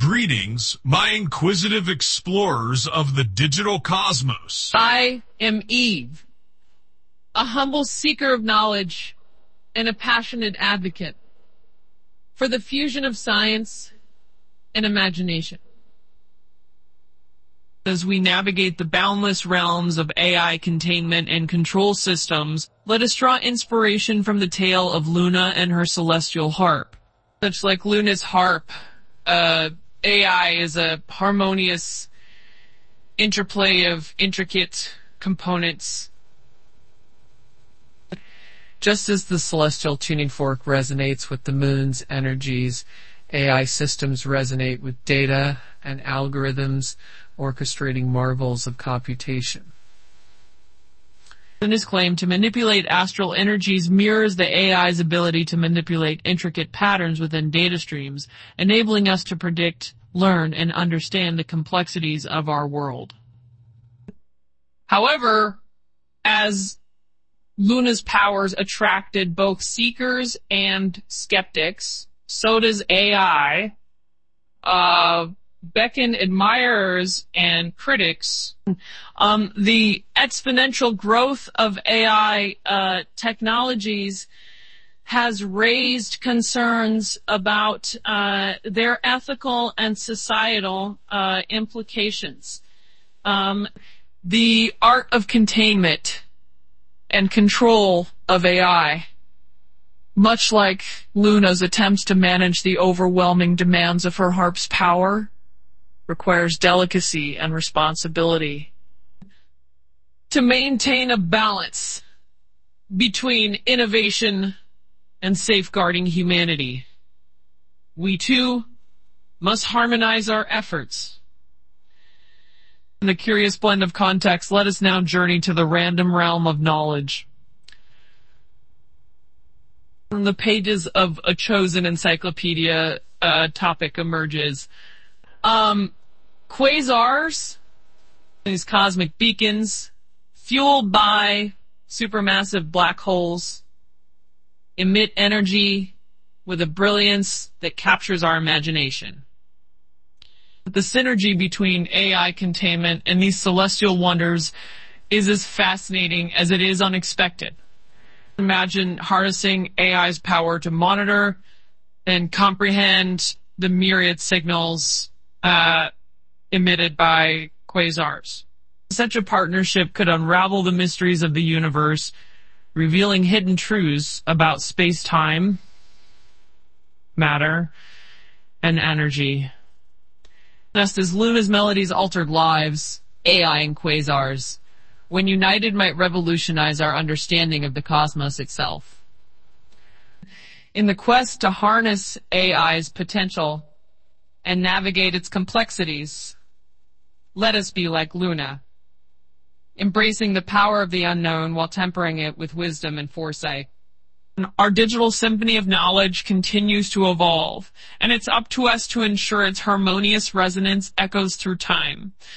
Greetings, my inquisitive explorers of the digital cosmos. I am Eve, a humble seeker of knowledge and a passionate advocate for the fusion of science and imagination. As we navigate the boundless realms of AI containment and control systems, let us draw inspiration from the tale of Luna and her celestial harp. Such like Luna's harp, AI is a harmonious interplay of intricate components. Just as the celestial tuning fork resonates with the moon's energies, AI systems resonate with data and algorithms orchestrating marvels of computation. Luna's claim to manipulate astral energies mirrors the AI's ability to manipulate intricate patterns within data streams, enabling us to predict, learn, and understand the complexities of our world. However, as Luna's powers attracted both seekers and skeptics, so does AI. Beckon admirers and critics. The exponential growth of AI technologies has raised concerns about their ethical and societal implications. The art of containment and control of AI, much like Luna's attempts to manage the overwhelming demands of her harp's power, requires delicacy and responsibility. To maintain a balance between innovation and safeguarding humanity, we too must harmonize our efforts. In the curious blend of context, let us now journey to the random realm of knowledge. From the pages of a chosen encyclopedia, a topic emerges. Quasars, these cosmic beacons, fueled by supermassive black holes, emit energy with a brilliance that captures our imagination. The synergy between AI containment and these celestial wonders is as fascinating as it is unexpected. Imagine harnessing AI's power to monitor and comprehend the myriad signals emitted by quasars. Such a partnership could unravel the mysteries of the universe, revealing hidden truths about space-time, matter, and energy. Just as Luna's melodies altered lives, AI and quasars, when united, might revolutionize our understanding of the cosmos itself. In the quest to harness AI's potential and navigate its complexities, let us be like Luna, embracing the power of the unknown while tempering it with wisdom and foresight. Our digital symphony of knowledge continues to evolve, and it's up to us to ensure its harmonious resonance echoes through time.